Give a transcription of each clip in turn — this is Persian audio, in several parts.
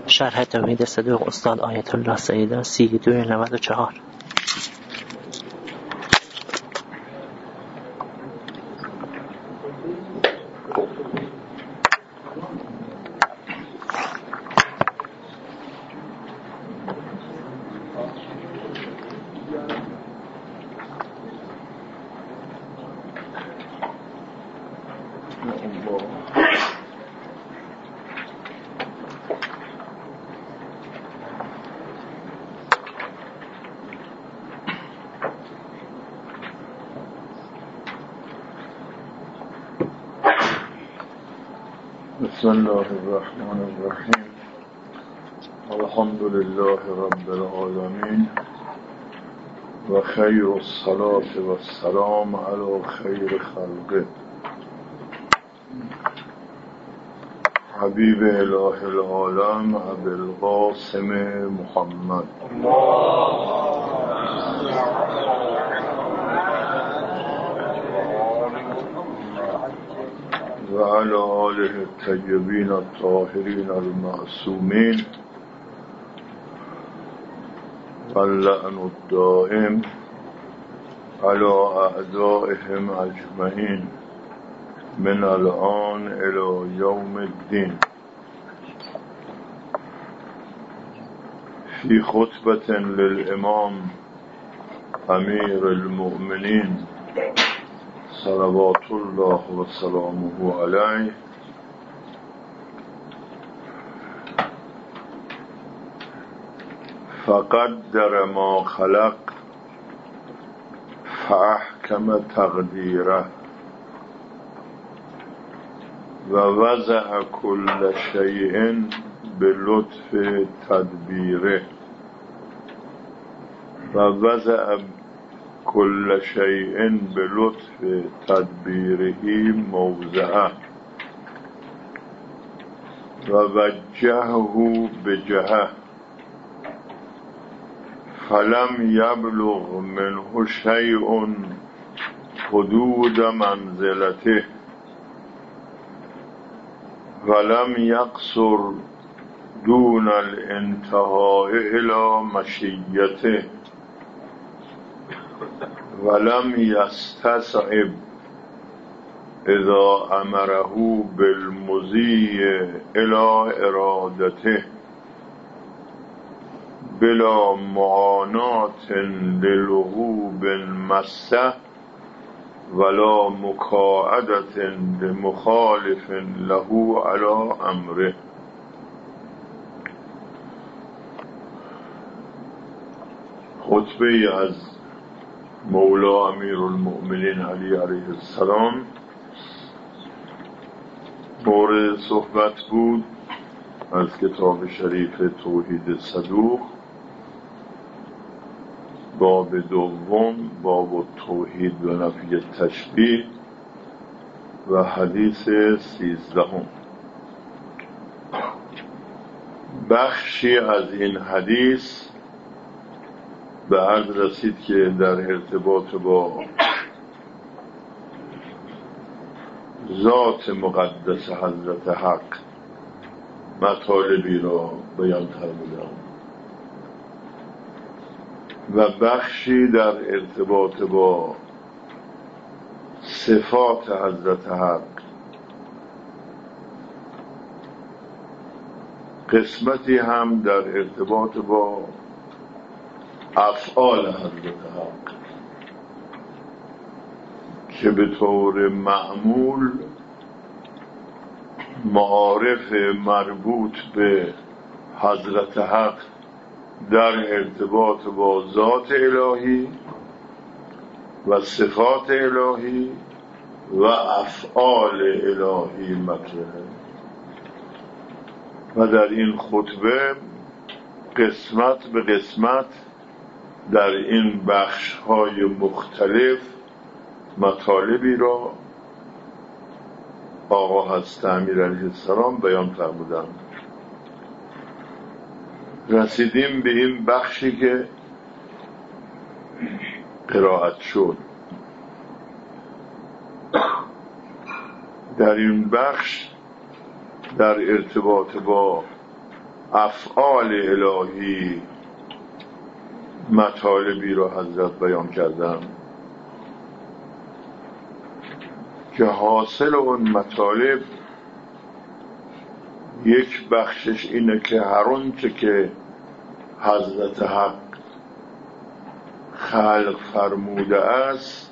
شرح توحید صدوق استاد آیت الله سیدی 3294. بسم الله الرحمن الرحیم. الحمد لله رب العالمین و خیر الصلاة و السلام علی خیر خلقه حبیب اله العالم ابی القاسم محمد و علی آله الطیبین الطاهرین المعصومین و اللعن الدائم علی اعدائهم اجمعین من الان الی یوم الدین. فی خطبة للامام امیر المؤمنین صلوات الله و سلامه علیه فقدر ما خلق فاحکم تقدیره و وضع کل شیء بلطف تدبیره و وضع کل شیء بلطف تدبیره موضعه و وجهه بجهه فلم یبلغ منه شیء حدود منزلته ولم یقصر دون الانتهاء الی مشیته ولم یستصعب اذا امره بالمضی الی ارادته بلا معانات للغوب مسه ولا مکاعدت لمخالف له علی امره. خطبه از مولا امیر المؤمنین علی علیه السلام مورد صحبت بود از کتاب شریف توحید صدوق، باب دوم، باب توحید و نفی تشبیه و حدیث 13. بخشی از این حدیث به عرض رسید که در ارتباط با ذات مقدس حضرت حق مطالبی را بیان فرمودم و بخشی در ارتباط با صفات حضرت حق، قسمتی هم در ارتباط با افعال حضرت حق که به طور معمول معارف مربوط به حضرت حق در ارتباط با ذات الهی و صفات الهی و افعال الهی مطرحه و در این خطبه قسمت به قسمت در این بخش‌های مختلف مطالبی را آقا حضرت امیر علیه السلام بیان فرمودند. رسیدیم به این بخشی که قرائت شد. در این بخش در ارتباط با افعال الهی مطالبی را حضرت بیان کردن که حاصل اون مطالب یک بخشش اینه که هر آنچه که حضرت حق خلق فرموده است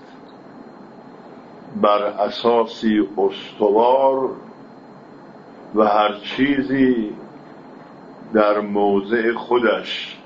بر اساسی استوار و هر چیزی در موضع خودش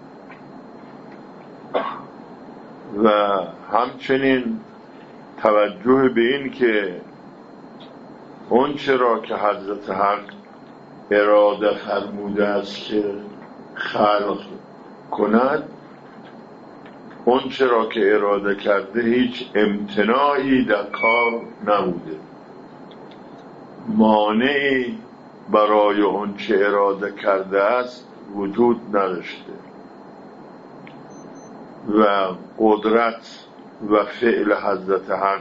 و همچنین توجه به این که اون چرا که حضرت حق اراده فرموده است که خلق کند، اون چرا که اراده کرده هیچ امتناعی در کار نبوده، مانعی برای اون چه اراده کرده است وجود نداشته و قدرت و فعل حضرت حق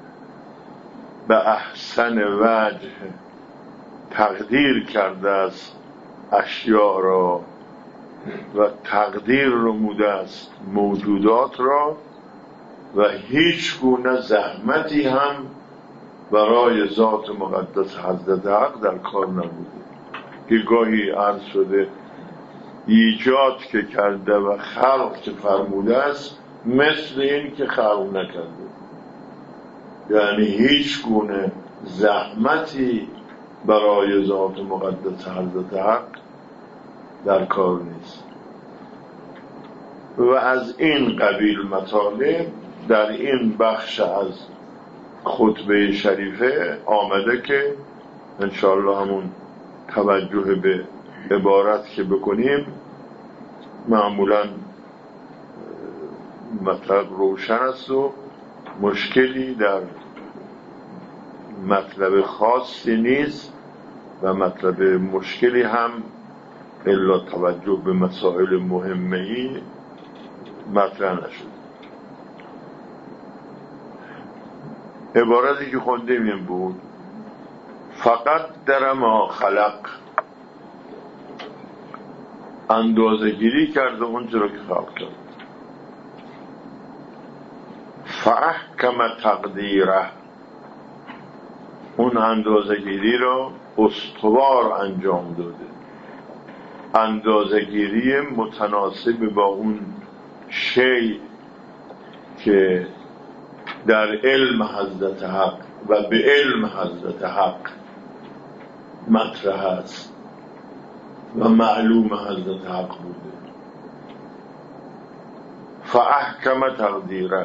به احسن وجه تقدیر کرده است اشیاء را و تقدیر نموده است موجودات را و هیچ گونه زحمتی هم برای ذات مقدس حضرت حق در کار نبوده که گاهی عرض شده ایجاد که کرده و خلق که فرموده است مثل این که خلق نکرده، یعنی هیچ گونه زحمتی برای ذات مقدس حضرت حق در کار نیست. و از این قبیل مطالب در این بخش از خطبه شریفه آمده که انشاءالله همون توجه به عبارت که بکنیم معمولا مطلب روشن است و مشکلی در مطلب خاصی نیست و مطلب مشکلی هم الا توجه به مسائل مهمه‌ای مطرح نشد. عبارتی که خوندیم این بود: فقط در ما خلق، اندازه گیری کرده اونجا را که خلق کرد، فاحکم تقدیره، اون اندازه گیری را استوار انجام داده، اندازه گیری متناسب با اون شی که در علم حضرت حق و به علم حضرت حق مطرح است و معلوم حضرت حق بوده. فاحکم تقدیره،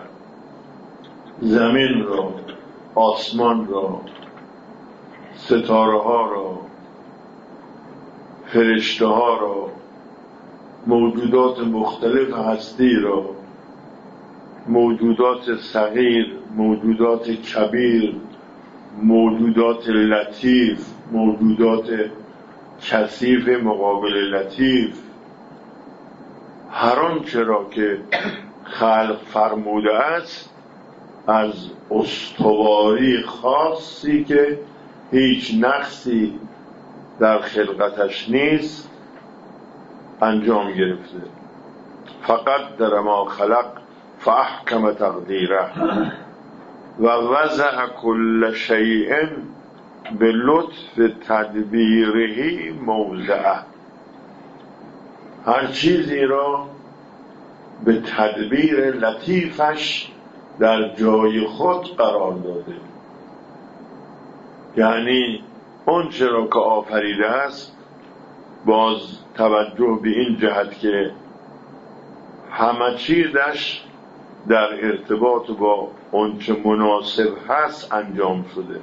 زمین را، آسمان را، ستاره ها را، فرشته ها را، موجودات مختلف هستی را، موجودات صغیر، موجودات کبیر، موجودات لطیف، موجودات کثیف مقابل لطیف، هر آنچه را که خلق فرموده است از استواری خاصی که هیچ نقصی در خلقتش نیست انجام گرفته. فقط در ما خلق فاحکم تقدیره و وضع کل شیء به لطف تدبیره موضعه، هر چیزی را به تدبیر لطیفش در جای خود قرار داده، یعنی اون چرا که آفریده است باز توجه به این جهت که همه چیزش در ارتباط با اون چه مناسب هست انجام شده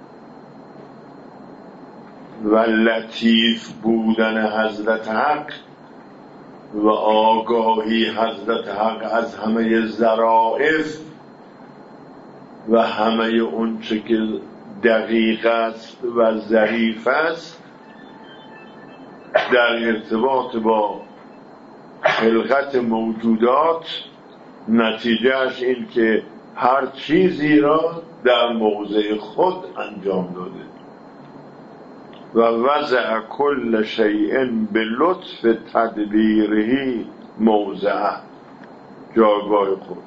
و لطیف بودن حضرت حق و آگاهی حضرت حق از همه ظرائف و همه اون چه که دقیق است و ظریف است در ارتباط با خلقت موجودات، نتیجهش این که هر چیزی را در موضع خود انجام داده و وضع کل شیء به لطف تدبیره موضعه، جایگاه خود.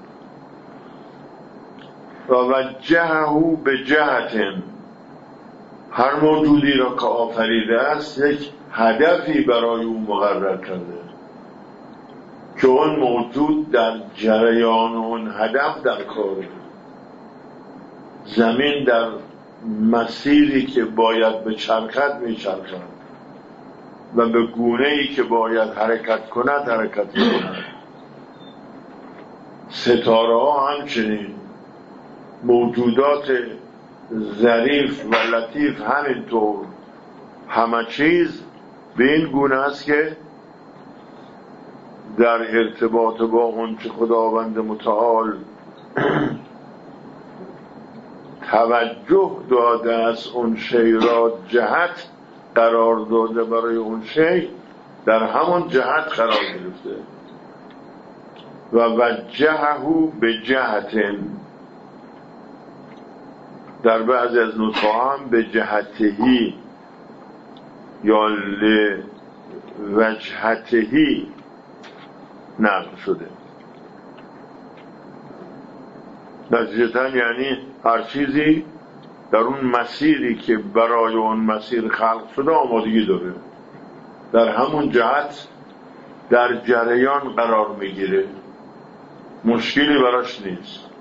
و وجهه به جهت، هر موجودی را که آفریده است یک هدفی برای او مقرر کرده که اون موجود در جریان اون هدف در کاره. زمین در مسیری که باید به چرخد می چرخد و به گونه‌ای که باید حرکت کند حرکت می کند. ستاره ها همچنین، موجودات ظریف و لطیف همینطور. همه چیز به این گونه است که در ارتباط با اون که خداوند متعال توجه داده است، اون شی را جهت قرار داده، برای اون شی در همون جهت قرار گرفته. و وجهه به جهت، در بعضی از نسخه هم به جهتهی یا لوجهتهی نقل شده. نتیجتاً یعنی هر چیزی در اون مسیری که برای اون مسیر خلق شده آمادگی داره، در همون جهت در جریان قرار میگیره، مشکلی براش نیست.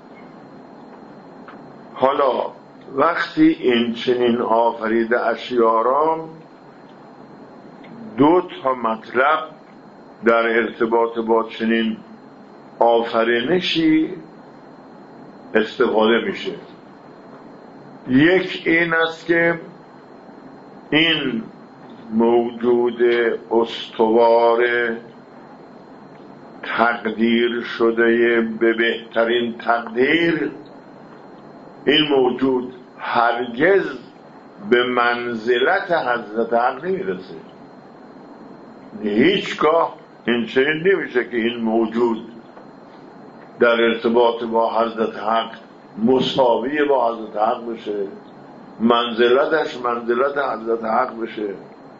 حالا وقتی این چنین آفریده اشیا را دو تا مطلب در ارتباط با چنین آفرینشی استفاده میشه. یک این است که این موجود استوار تقدیر شده به بهترین تقدیر، این موجود هرگز به منزلت حضرت حق نمیرسه. هیچگاه این چنین نمیشه که این موجود در ارتباط با حضرت حق مساوی با حضرت حق بشه، منزلتش منزلت حضرت حق بشه.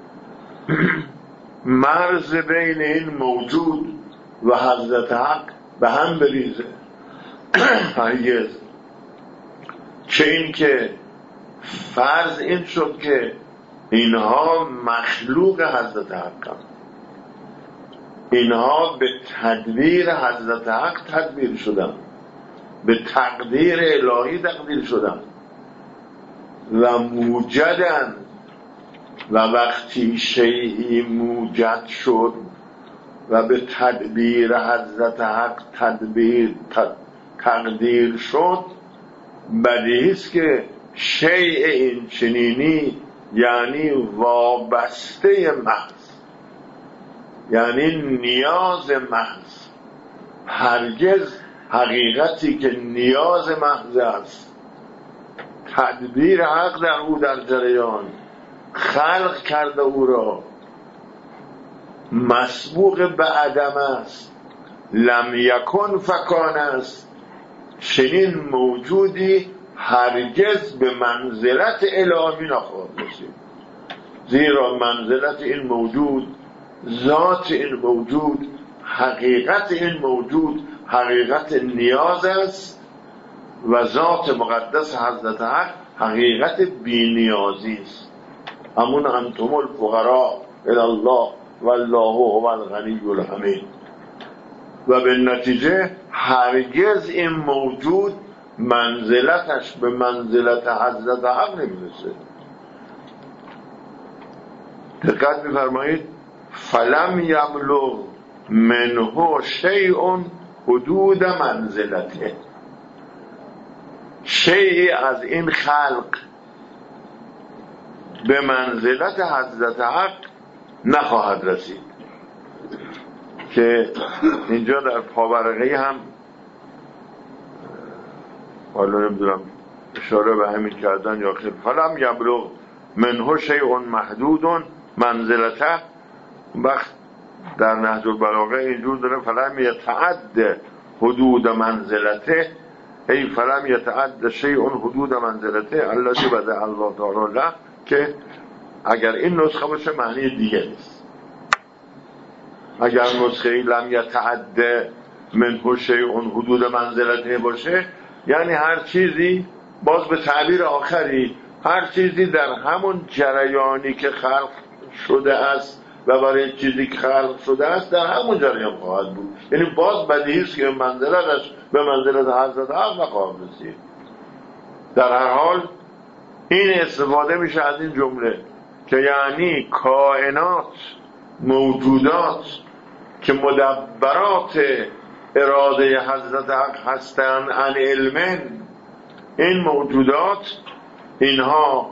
مرز بین این موجود و حضرت حق به هم بریزه. هرگز. چه این که فرض این شد که اینها مخلوق حضرت حق هم. اینها به تدبیر حضرت حق تدبیر شدن، به تقدیر الهی تقدیر شدن و موجدن. و وقتی شیئی موجد شد و به تدبیر حضرت حق تقدیر شد، بدیهی است که شیء این چنینی یعنی وابسته محض، یعنی نیاز محض. هرگز حقیقتی که نیاز محض است، تدبیر حق در او در جریان، خلق کرده او را، مسبوق به عدم است، لم یکن فکان است. چنین موجودی هرگز به منزلت الهی نخواهد رسید، زیرا منزلت این موجود، ذات این موجود، حقیقت این موجود حقیقت نیاز است و ذات مقدس حضرت حق حقیقت بی نیازی است. همون انتم الفقراء الی الله والله هو الغنی الحمید. و به نتیجه هرگز این موجود منزلتش به منزلت حضرت حق نمیرسه. دقت می‌فرمایید فلم یبلغ منه شیء حدود منزلته. شیئی از این خلق به منزلت حضرت حق نخواهد رسید. که اینجا در پاورقی هم حالا نمیدونم اشاره به همین کردن یا خیر. فلم یبلغ منه شیء محدود منزلته. وقت در نهج البلاغه اینجور داره فلم یتعد حدود منزلته، ای فلم یتعد شیء حدود منزلته الذی بدا الله تعالی له، که اگر این نسخه باشه معنی دیگه نیست. اگر نسخه لم یتعد منه شیء حدود منزلته باشه، یعنی هر چیزی، باز به تعبیر آخری، هر چیزی در همون جریانی که خلق شده است و برای چیزی که خلق شده است در همون جریان خواهد بود. یعنی باز بدیهی است که منزلتش به منزلت حضرت حق نخواهد رسید. در هر حال این استفاده میشه از این جمله که یعنی کائنات، موجودات که مدبرات اراده حضرت حق هستند عن علم، این موجودات اینها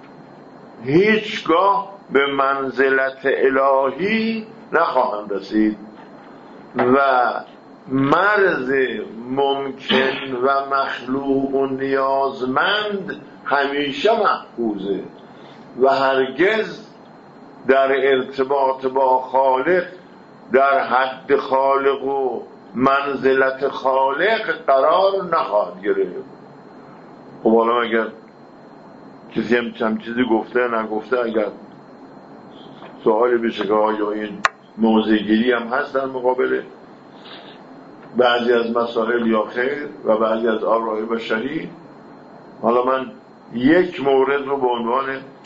هیچگاه به منزلت الهی نخواهند رسید و مرز ممکن و مخلوق و نیازمند همیشه محفوظه و هرگز در ارتباط با خالق در حد خالق و منزلت خالق قرار نخواهد گرفت. خب حالا اگر کسی هم چیزی گفته نگفته، اگر سوالی بشه که آیا این موضع‌گیری هم هست در مقابل بعضی از مسائل یا خیر و بعضی از آراء بشری، حالا من یک مورد رو به عنوان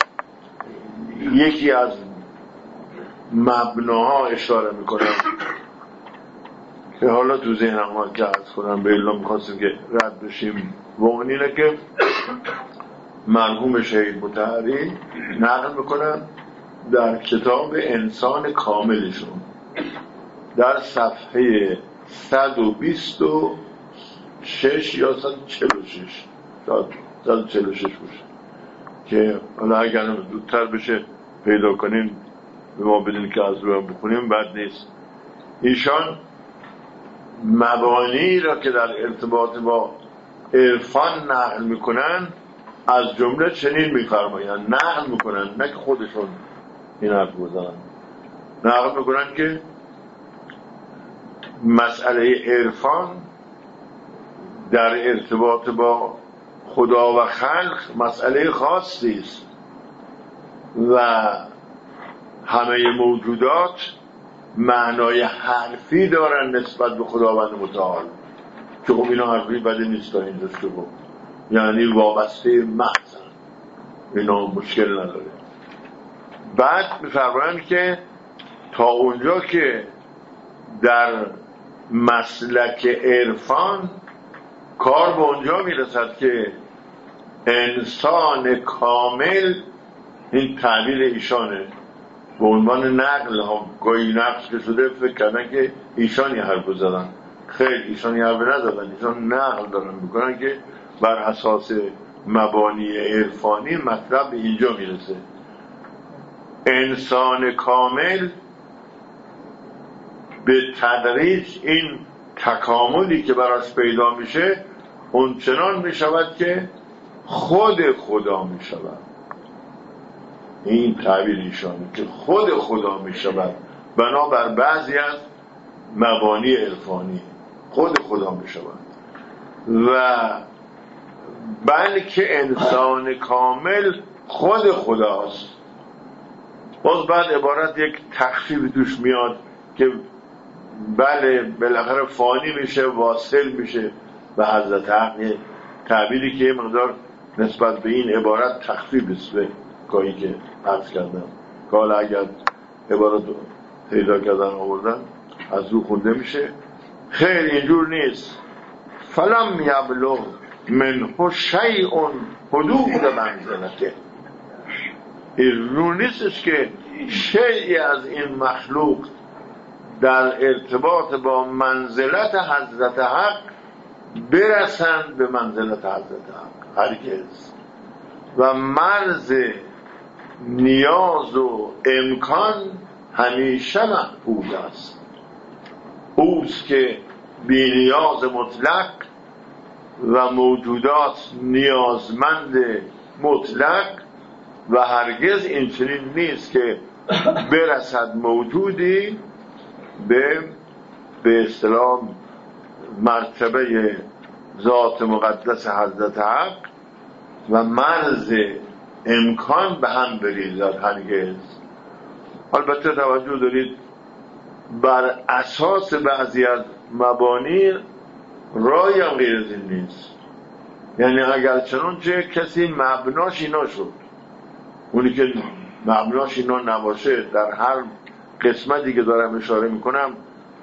یکی از مبناها اشاره میکنم که حالا تو ذهنم ها جهاز کنم، به الا میخواستیم که رد بشیم. و اون اینه که مرحوم شهید مطهری نقل میکنم در کتاب انسان کاملشون در صفحه 126 یا 146 146 باشه که حالا اگر زودتر بشه پیدا کنین به ما بدین که از روی بخونیم بد نیست. ایشان مبانی را که در ارتباط با عرفان نقل میکنن از جمله چنین میفرمایند، نقل میکنن، نه که خودشون این حرف بزنن، نقل میکنن که مسئله عرفان در ارتباط با خدا و خلق مسئله خاصی است و همه موجودات معنای حرفی دارن نسبت به خداوند متعال، که خب اینا حرفی بده نیست تا اینجاش که بود، یعنی وابسته محضن، اینا مشکل نداره. بعد می‌فرمایند که تا اونجا که در مسلک عرفان کار به اونجا میرسد که انسان کامل، این تعبیر ایشانه، به عنوان نقل ها گاهی نقل که شده فکر کردن که ایشان یه حرف زدن. خیلی ایشان یه حرف نزدن، ایشان نقل دارن میکنن که بر اساس مبانی عرفانی مطلب به اینجا میرسه. انسان کامل به تدریج این تکاملی که براش پیدا میشه اونچنان میشود که خود خدا میشود. این تعبیر ایشانه که خود خدا میشود بنابر بعضی از مبانی عرفانی خود خدا میشود و بلکه انسان کامل خود خداست. باز بعد عبارت یک تخفیف توش میاد که بله بالاخره فانی میشه، واصل میشه به حضرت حق، تعبیری که مقدار نسبت به این عبارت تخفیف است به گاهی که عرض کردم که حالا اگر عبارت پیدا کردن آوردن از رو خونده میشه. خیر اینجور نیست. فلم یبلغ منه شیء حدود منزلته، این نیستش که شیئی از این مخلوق در ارتباط با منزلت حضرت حق برسند به منزلت حضرت حق، هرگز. و مرز نیاز و امکان همیشه محفوظ است. اوست که بی نیاز مطلق و موجودات نیازمند مطلق و هرگز این چنین نیست که برسد موجودی به اصطلاح مرتبه ذات مقدس حضرت حق و مرز امکان به هم بریزد هرگز. البته توجه دارید بر اساس بعضی از مبانی رای هم غیر از این نیست. یعنی اگر چنانچه کسی مبناش اینا شد، اونی که مبناش اینا نباشه در هر قسمتی که دارم اشاره میکنم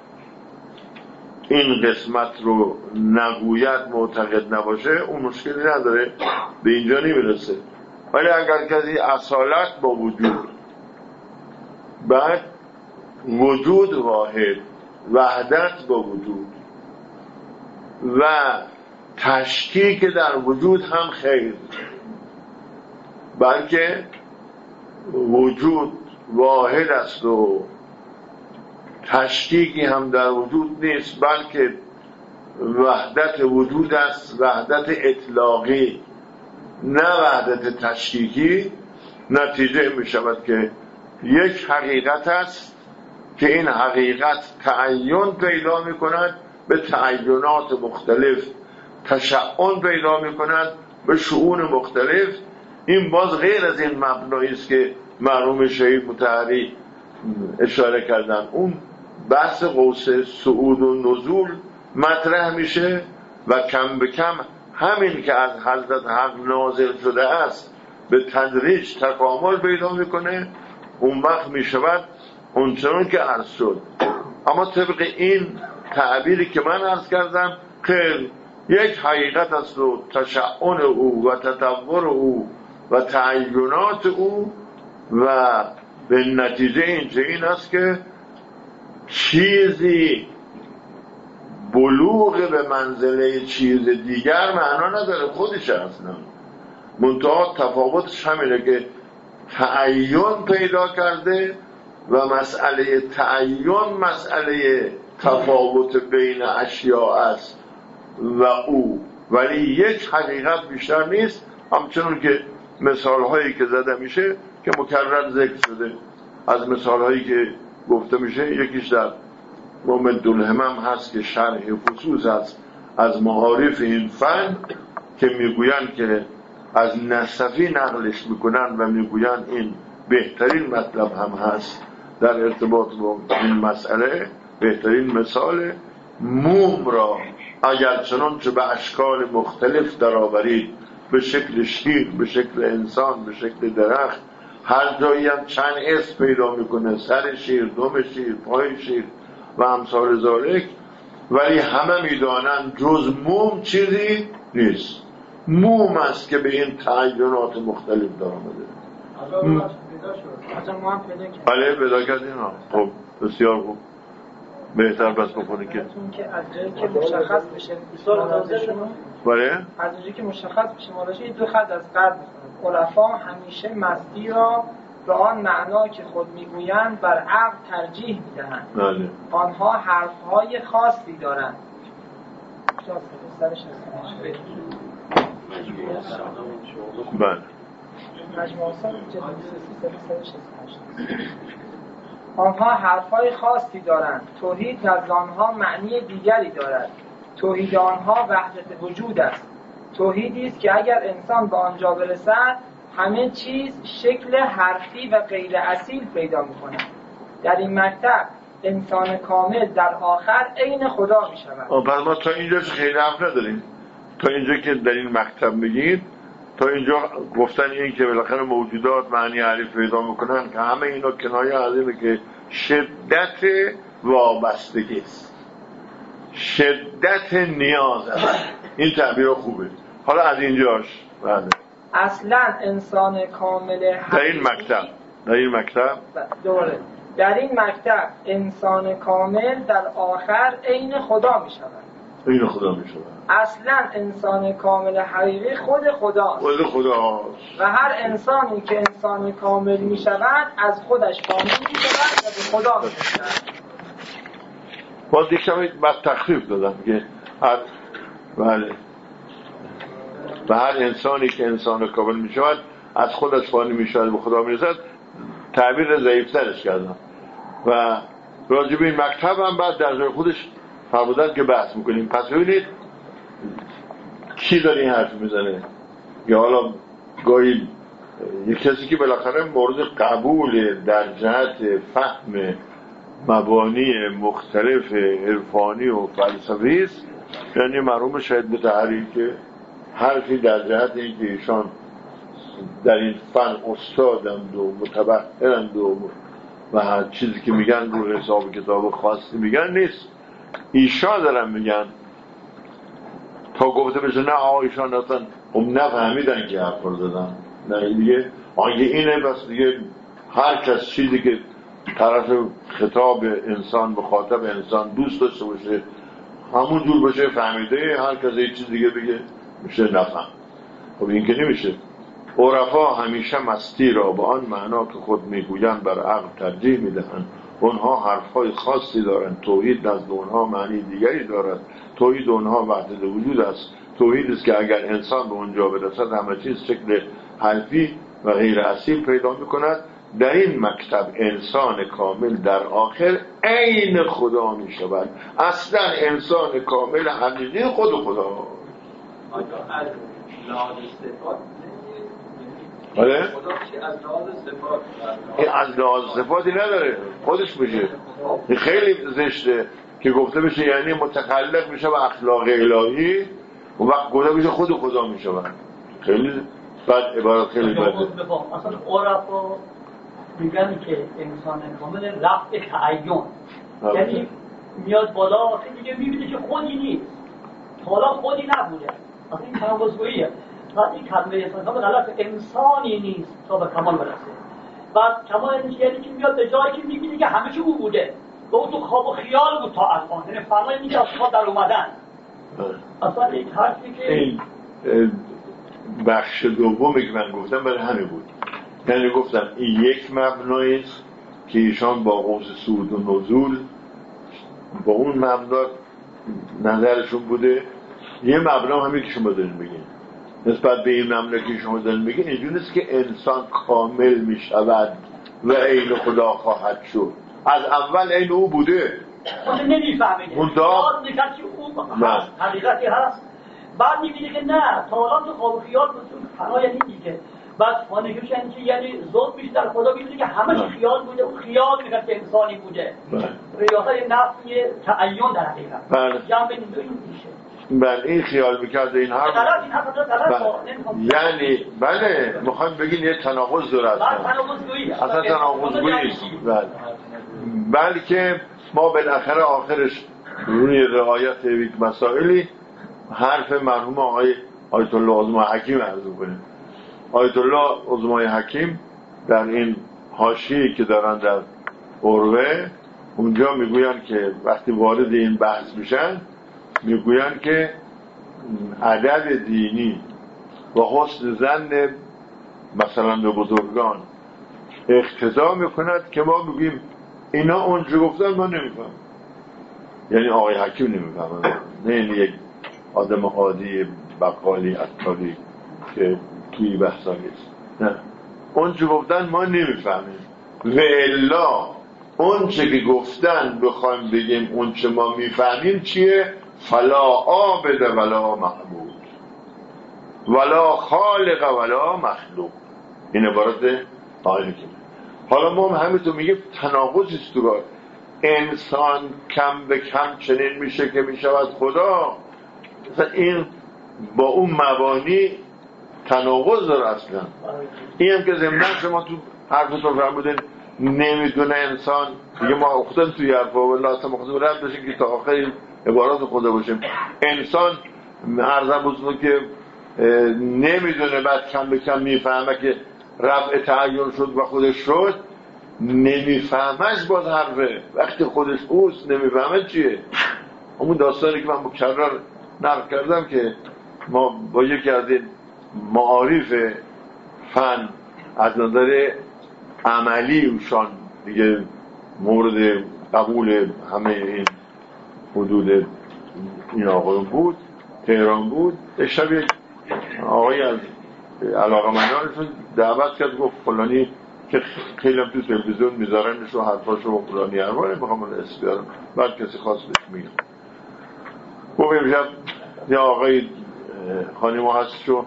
این قسمت رو نگوید، معتقد نباشه، اون مشکلی نداره، به اینجا نمیرسه. ولی اگر کسی اصالت با وجود، بعد وجود واحد، وحدت با وجود و تشکیک در وجود هم خیر، بلکه وجود واحد است و تشکیکی هم در وجود نیست، بلکه وحدت وجود است، وحدت اطلاقی نه وحدت تشکیکی. نتیجه می شود که یک حقیقت است که این حقیقت تعین پیدا می کند، به تعینات مختلف تشعن پیدا می کند، به شؤون مختلف. این باز غیر از این مبنایی است که مرحوم شهید مطهری اشاره کردن. اون بحث قوس صعود و نزول مطرح میشه و کم به کم همین که از حضرت حق نازل شده است به تدریج تکامل پیدا میکنه. اون وقت میشود اونچنان که عرض شد. اما طبق این تعبیری که من عرض کردم که یک حقیقت است و تشعن او و تطور او و تعینات او و به نتیجه این است که چیزی بلوغ به منزله چیز دیگر معنا نداره، خودش اصلا منتها تفاوتش همینه که تعین پیدا کرده و مسئله تعین مسئله تفاوت بین اشیاء است و او، ولی یک حقیقت بیشتر نیست. همچنون که مثال هایی که زده میشه که مکرر ذکر شده، از مثال هایی که گفته میشه یکیش در ممد الهمم هست که شرح خصوص است از معارف این فن که میگوین که از نصفی نقلش میکنن و میگوین این بهترین مطلب هم هست در ارتباط با این مسئله. بهترین مثال موم را اگر چنانچه به اشکال مختلف درآورید، به شکل شیر، به شکل انسان، به شکل درخت، هر جایی هم چند اسم پیدا میکنه، سر شیر، دم شیر، پای شیر و امثال ذالک، ولی همه میدانن جز موم چیزی نیست. موم است که به این تعینات مختلف درآمده. بله پیدا کردین ها. خب بسیار خوب، بهتر بس بکنه که از جایی که مشخص بشه بله از جایی که مشخص بشه مالشه این دو خط از قرد میکنه. علفا همیشه مستی را به آن معنا که خود میگویند بر عقل ترجیح میدهند. بله. آنها حرفهای خاصی دارند. بله. آنها حرفهای خاصی دارند. توحید نزد آنها معنی دیگری دارد. توحید آنها وحدت وجود است. توحیدی است که اگر انسان به آنجا برسد همه چیز شکل حرفی و غیر اصیل پیدا می‌کند. در این مکتب انسان کامل در آخر عین خدا می‌شود. پس ما تا اینجا خیلی حرف نداریم. تا اینجا که در این مکتب میگید، تا اینجا گفتن این که بالاخره موجودات معنی حریف پیدا میکنن که همه اینا کنایه از اینه که شدت وابستگی است، شدت نیاز است. این تعبیر خوبه. حالا از اینجاش بله. اصلا انسان کامل در این مکتب دوره در این مکتب انسان کامل در آخر عین خدا می شود. عین خدا می شود. اصلا انسان کامل حقیقی خود خداست. خود خداست. و هر انسانی که انسان کامل می شود از خودش فانی می شود و به خدا می شود. باز یک کمی بس تخفیف دادم که بله و هر انسانی که انسان کامل می شود از خودش فانی می شود به خدا می رسد. تعبیر ضعیفترش کردم و راجب این مکتب هم بعد در جای خودش فرمودن که بحث میکنیم. پس ببینید کی داره این حرف میزنه یا حالا گاهی یک کسی که بالاخره مورد قبول در جهت فهم مبانی مختلف عرفانی و فلسفی است، یعنی مرحوم شهید مطهری که حرفی در جهت اینکه ایشان در این فن استادند و متبحرند و هر چیزی که میگن رو حساب کتاب خاصی میگن نیست. ایشان دارن میگن تا گفته بشه نه آقا ایشان اصلا نفهمیدن که حرف رو دادن، نه دیگه آنگه اینه بس دیگه هر کس چیزی که طرف خطاب انسان مخاطب انسان دوست داشته باشه همون جور باشه فهمیده، هر کس یه چیز دیگه بگه میشه نفهم. خب این که نمیشه. عرفا همیشه مستی را با آن معنا که خود میگویند بر عقل ترجیح میدهند. اونها حرفهای خاصی دارند. توحید نزد اونها معنی دیگری دارد. توحید اونها وحدت وجود است. توحید است که اگر انسان به اونجا برسد همه چیز شکل حرفی و غیر اصیل پیدا میکند. در این مکتب انسان کامل در آخر عین خدا می شود. اصلا انسان کامل حقیقی خود خدا. آره؟ از لحاظ صفاتی نداره، خودش میشه. خیلی زشته که گفته بشه یعنی متخلق میشه و اخلاق الهی و وقت گفته بشه خود خدا میشه. خیلی بد عبارت، خیلی بده. اصلا عرفا میگن که انسان کامل رفع تعین، یعنی میاد بالا دیگه میبینه که خودی نیست، حالا خودی نبوده، اصلا این تناقض‌گوییه. بعد این کلمه انسان کامل غلط، انسانی نیست تا به کمال برسه. بعد کمال یعنی که میاد به جایی که میبینه که همه چی او بوده و اون تو خواب و خیال بود تا الان، یعنی فرمای اینی که اصلا در اومدن. اصلا این حرفی که این بخش دومی که من گفتم برای همه بود، یعنی گفتم این یک مبنایی است که ایشان با قوس صعود و نزول با اون مبنا نظرشون بوده. یه مبنا همین که شما دارین بگین نسبت به این مبنا که شما دارین بگین اینجوری است که انسان کامل می شود و عین خدا خواهد شد. از اول عین او بوده، خود نمیفهمید اون داد میگن که اون هست، حقیقتی هست. بعد میبینه که نه، تا الان تو خواب و خیال بسون فنا یعنی دیگه. بعد فانگیش یعنی زود بیشتر خدا میبینه که همش خیال بوده، اون خیال میگه که انسانی بوده. ریاضه نفی تعین در حقیقت جنب این دو این میشه. بله این خیال میکرد این حرف یعنی بله میخوایم بگین یه تناقض داره اصلا تناقض‌گویی بلکه ما بالاخره آخرش روی رعایت یک مسائلی حرف مرحوم آقای آیت الله عظمای حکیم عرض کنیم. آیت الله عظمای حکیم در این حاشیه‌ای که دارن در اروه اونجا میگوین که وقتی وارد این بحث میشن میگوین که ادب دینی و حسن ظن مثلا به بزرگان اقتضا میکند که ما میگیم اینا اونجا گفتن ما نمیفهم، یعنی آقای حکیم نمیفهمن، نه یک آدم عادی بقالی عطاری که توی بحثا نیست، نه اونجا گفتن ما نمیفهمیم و الا اونچه که گفتن بخوایم بگیم اونچه ما میفهمیم چیه؟ فلا عابد ولا معبود ولا خالق ولا مخلوق. این عبارت آقای حکیم. حالا ما همینطور میگه تناقض است تو راه انسان کم به کم چنین میشه که میشود خدا. مثلا این با اون مبانی تناقض داره اصلا. این هم که ضمناً شما تو حرفتون فرمودین نمیدونه انسان دیگه ما اختن توی حرفا والله اصلا مخصوص رد بشیم که تا آخر عبارات خدا باشیم. انسان عرضم بزنو که نمیدونه بعد کم به کم میفهمه که رفع تعین شد و خودش شد، نمیفهمش باز حرفه وقتی خودش اوست نمیفهمه چیه. همون داستانی که من مکرر نقل کردم که ما با یکی از این معارف فن از نظر عملی اوشان دیگه مورد قبول همه این حدود این آقایون بود، تهران بود. شب آقای از علاقه‌مندانشون دعوت کرد گفت فلانی که خیلی هم تو تلویزیون میذارنش و حرفاشو و فلانی حرفانه میخوام اون اسم بیارم، بعد کسی خواست بهش میگم. گفت امشب یه آقای خانم هست شو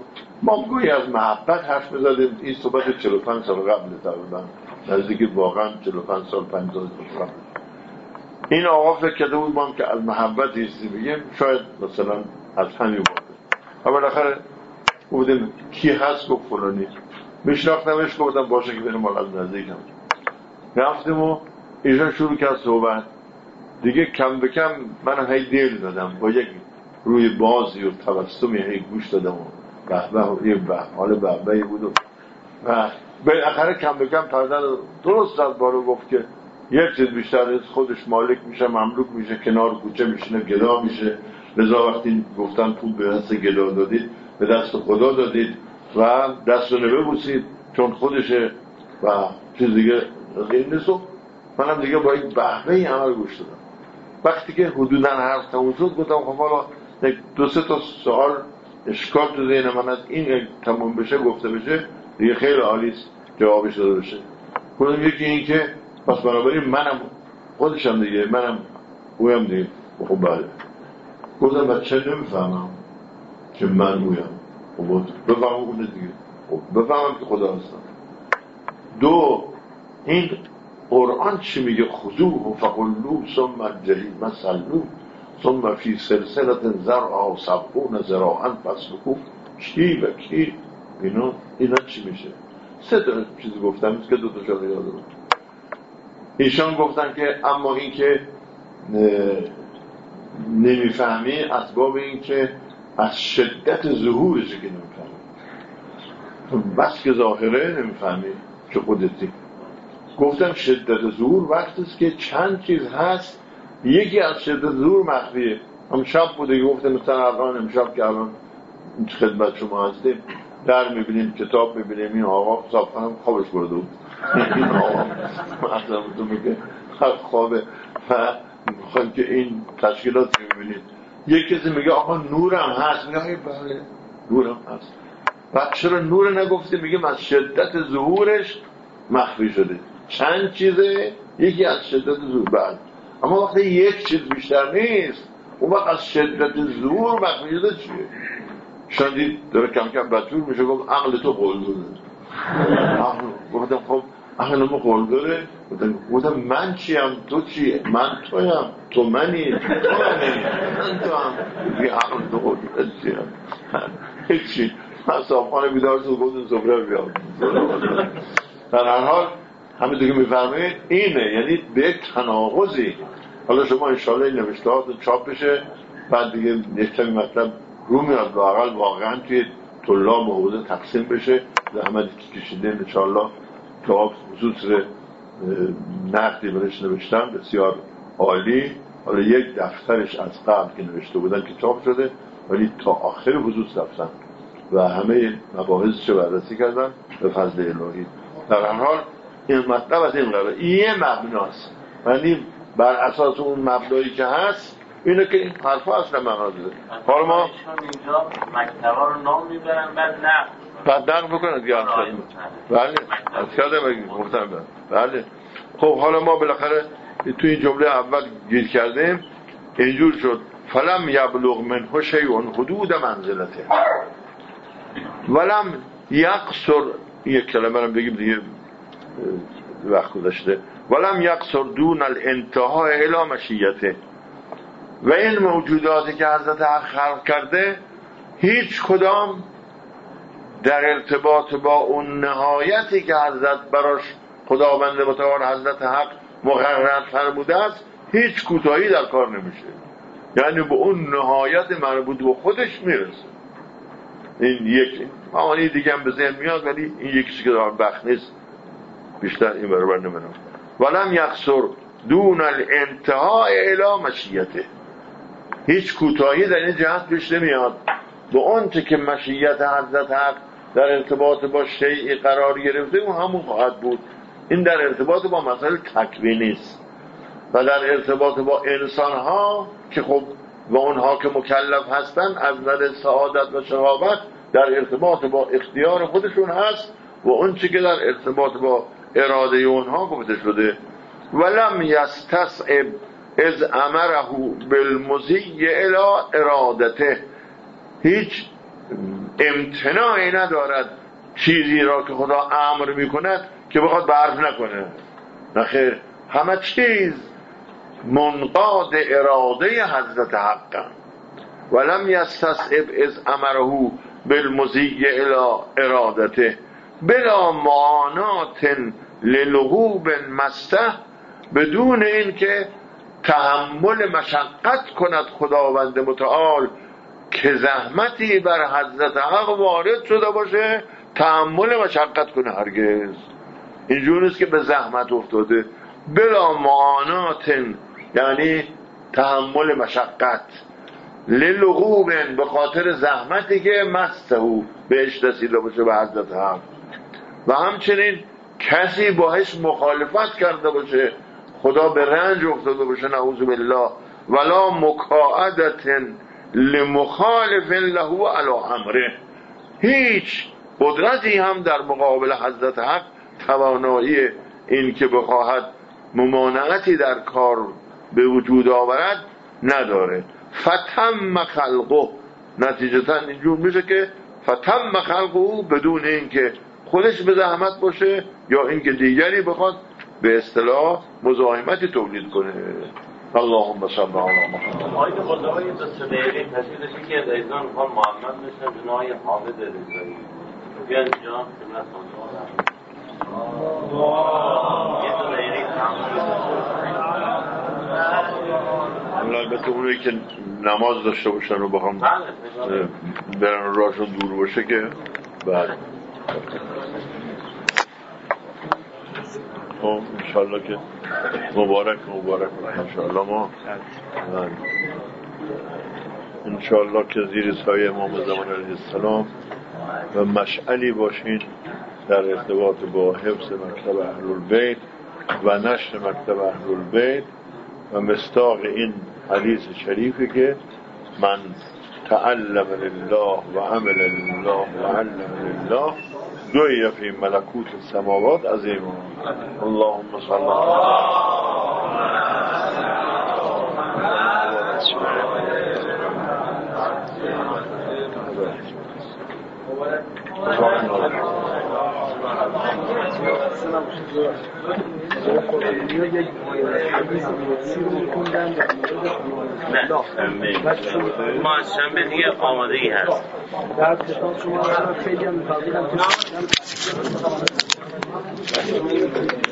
ما گویی از محبت حرف می‌زدیم. این صحبت 45 سال قبل تقریبا، نزدیک واقعا 45 سال 50 سال قبل. این آقا فکر کرده بود ما که از محبت ایستی بگیم، شاید مثلا از همین بوده. اما بالاخره بودیم کی هست گفت فلانی، میشناختمش، گفتم باشه که بریم مال از نزدیکم. رفتیم و ایشان شروع کرد صحبت. دیگه کم به کم من هی دل دادم، با یک روی بازی و تبسمی هی گوش دادم و حال بهبهی بود و بالاخره کم به کم پردن درست از بارو گفت که یک چیز بیشتر از خودش مالک میشه، مملوک میشه، کنار کوچه میشینه، گدا میشه. لذا وقتی گفتن پول به دست گدا دادید به دست خدا دادید و دست رو نبوسید چون خودشه و چیز دیگه غیر نیست. منم دیگه با یک بهبهی عمل گوش دادم. وقتی که حدوداً حرف تموم شد گفتم خب حالا دو سه تا سوال اشکال تو ذهن من از این تموم بشه گفته بشه دیگه خیلی عالیست جوابش داده بشه. گفتم یکی این که پس بنابراین منم خودشم دیگه، منم اویم دیگه. خب بله. گفتم بچه نمیفهمم که من اویم. خب بفهمم اونه دیگه. خب بفهمم که خدا هستم. دو، این قرآن چی میگه؟ خذوه فغلوه ثم الجحیم صلوه ثم فی سلسلة ذرعها 70 ذراعا فاسلکوه. کی و کی؟ اینا چی میشه؟ سه تا چیزی گفتم که دو تا شده یادم. ایشان گفتن که اما این که نمیفهمی اسباب این که از شدت ظهورشه که نمیفهمی، بس که ظاهره نمیفهمی که خودتی. گفتم شدت ظهور وقتی است که چند چیز هست، یکی از شدت ظهور مخفیه. هم شب بوده گفتم مثلا الان امشب که الان خدمت شما هستیم در میبینیم کتاب میبینیم، این آقا صاحب خانم خوابش برده بود. این آقا مثلا تو میگه خوابه و میخوایم که این تشکیلات میبینید. یک کسی میگه آقا نورم هست، میگه بله نورم هست. و چرا نور نگفته؟ میگه از شدت ظهورش مخفی شده. چند چیزه، یکی از شدت ظهور بعد. اما وقتی یک چیز بیشتر نیست اون وقت از شدت ظهور مخفی شده چیه؟ شاید داره کم کم بدجور میشه. گفت عقل تو قول داره. گفتم خب عقل ما قول داره. گفتم من چیم تو چیه؟ من تویم تو منی تو منی من تو هم. یه عقل تو قول داره چیم؟ هیچی. من صاحبخانه بیدار شد گفتم سفره بیام. در هر حال همه دیگه میفرمایید اینه، یعنی به یک تناقضی. حالا شما انشاءالله این نوشتهاتون چاپ بشه بعد دیگه یک کمی مطلب رو میاد لااقل واقعا توی طلاب و حوزه تقسیم بشه. زحمتی که کشیدیم انشاءالله جواب خصوص نقدی برش نوشتم بسیار عالی. حالا یک دفترش از قبل که نوشته بودن که چاپ شده ولی تا آخر خصوص رفتن و همه مباحثش رو بررسی کردن به فضل الهی. در هر حال این مطلب از این قراره یه مبناست، یعنی بر اساس اون مبنایی که هست اینه که این حرفا اصلا معنا داره. حالا ما اینجا مکتبا رو نام میبرن بعد نقل بکنن دیگه. بله از کردم گفتم بله. خب حالا ما بالاخره تو این جمله اول گیر کردیم اینجور شد فلم یبلغ منه شیء حدود منزلته ولم یقصر. یک کلمه رو بگیم دیگه وقت گذشته. ولم یقصر دون الانتها الی مشیته. و این موجوداتی که حضرت حق خلق کرده هیچ کدام در ارتباط با اون نهایتی که حضرت براش خداوند متعال حضرت حق مقرر فرموده است هیچ کوتاهی در کار نمیشه، یعنی به اون نهایت مربوط به خودش میرسه. این یک معانی دیگه هم به ذهن میاد ولی این یکیش که دارم بخت نیست بیشتر این برابر نمیدونم. ولم یقصر دون الانتها الی مشیته. هیچ کوتاهی در این جهت پیش نمیاد به اون چه که مشیت حضرت حق در ارتباط با شیء قرار گرفته اون همون خواهد بود. این در ارتباط با مسائل تکوینی است و در ارتباط با انسان ها که خب و اونها که مکلف هستن از نظر سعادت و شقاوت در ارتباط با اختیار خودشون هست و اون چه که در ارتباط با اراده اونها گفته شده. ولم یستصعب از امره بالمضی الی ارادته. هیچ امتناعی ندارد چیزی را که خدا امر میکند که بخواد برف نکنه. نخیر، همه چیز منقاد اراده حضرت حق ولم یستصعب از امره بالمضی الی ارادته بلا معانات للغوب مسته، بدون این که تحمل مشقت کند خداوند متعال که زحمتی بر حضرت حق وارد شده باشه تحمل مشقت کنه. هرگز اینجور نیست که به زحمت افتاده. بلا معانات یعنی تحمل مشقت، للغوب به خاطر زحمتی که مستهو بهش رسیده باشه به حضرت حق، و همچنین کسی باهاش مخالفت کرده باشه، خدا به رنج افتاده باشه نعوذ بالله، ولا مکاعدت لمخالف له علی امره، هیچ قدرتی هم در مقابل حضرت حق توانایی این که بخواهد ممانعتی در کار به وجود آورد نداره. فتم خلقه، نتیجتا اینجور میشه که فتم خلقه بدون این که خودش به زحمت باشه یا اینکه دیگری بخواد به اصطلاح مزاحمتی تولید کنه. اللهم صل علی محمد. آیت خدای دو سه دقیقه تصویرش که رضوان خان محمد میشن جنای حامد رضایی بیان جان خدمت خدا. یه دو دقیقه البته اونایی که نماز داشته باشن و بخوام برن راشون دور باشه که بعد انشاءالله که مبارک انشاءالله ما انشاءالله که زیر سایه امام زمان علیه السلام و مشعلی باشین در ارتباط با حفظ مکتب اهل البیت و نشر مکتب اهل البیت و مصداق این حدیث شریفی که من تعلم لله و عمل لله و علم لله دعی فی ملکوت السماوات عظیم. اللهم صل ما از شنبه دیگه آمادگی هست. بعد شما خیلی هم